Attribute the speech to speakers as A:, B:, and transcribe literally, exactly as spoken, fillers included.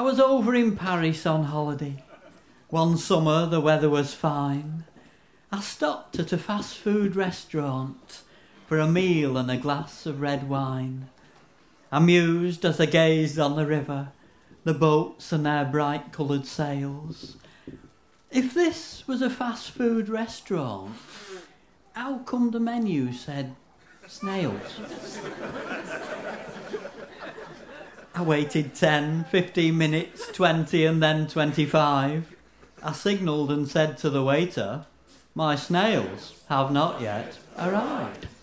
A: I was over in Paris on holiday. One summer the weather was fine. I stopped at a fast food restaurant for a meal and a glass of red wine. I mused as I gazed on the river, the boats and their bright coloured sails. If this was a fast food restaurant, how come the menu said snails? I waited ten, fifteen minutes, twenty and then twenty-five. I signalled and said to the waiter, "My snails have not yet arrived."